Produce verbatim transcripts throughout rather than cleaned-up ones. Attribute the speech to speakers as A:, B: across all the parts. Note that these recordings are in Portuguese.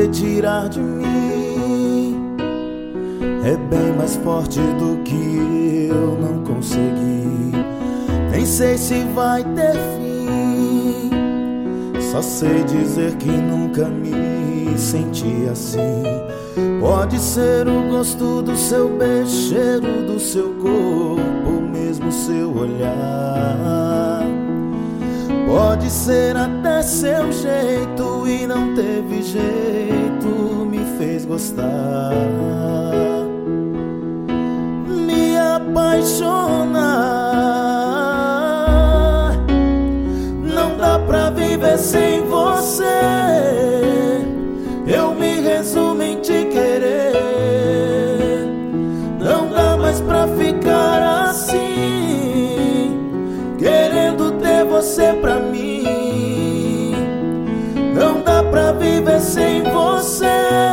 A: tirar de mim é bem mais forte do que eu não consegui. Nem sei se vai ter fim, só sei dizer que nunca me senti assim. Pode ser o gosto do seu beijo, cheiro do seu corpo, mesmo seu olhar. Pode ser até seu jeito e não teve jeito, me fez gostar. Me apaixonar, não dá pra viver sem você. Eu me resumo em te querer, não dá mais pra ficar assim, querendo ter você pra mim. Não dá pra viver sem você.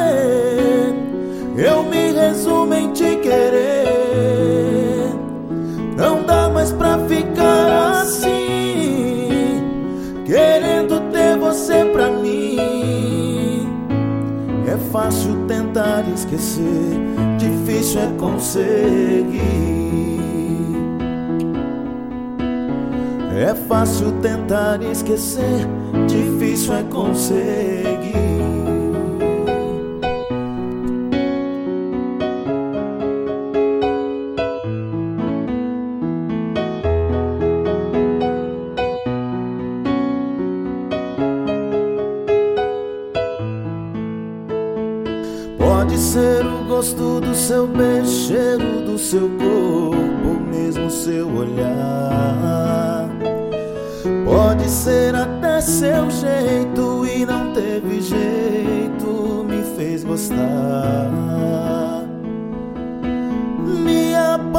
A: Eu me resumo em te querer, não dá mais pra ficar assim, querendo ter você pra mim. É fácil tentar esquecer, difícil é conseguir. É fácil tentar esquecer, difícil é conseguir. Pode ser o gosto do seu beijo, cheiro do seu corpo, mesmo seu olhar. Pode ser até seu jeito e não teve jeito, me fez gostar. Me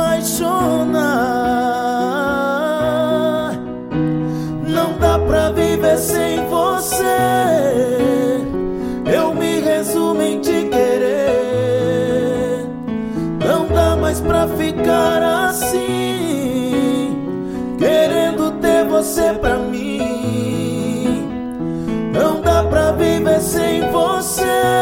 A: apaixonar, não dá pra viver sem você. Eu me resumo em te querer, não dá mais pra ficar assim, querendo ter você pra mim. Não dá pra viver sem você.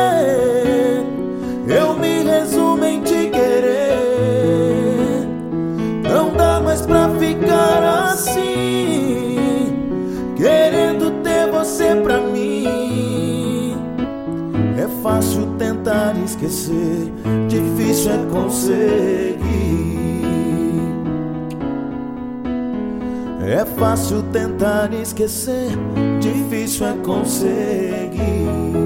A: Eu me resumo em te querer, não dá mais pra ficar assim, querendo ter você pra mim. É fácil tentar esquecer, difícil é conseguir. É fácil tentar esquecer, difícil é conseguir.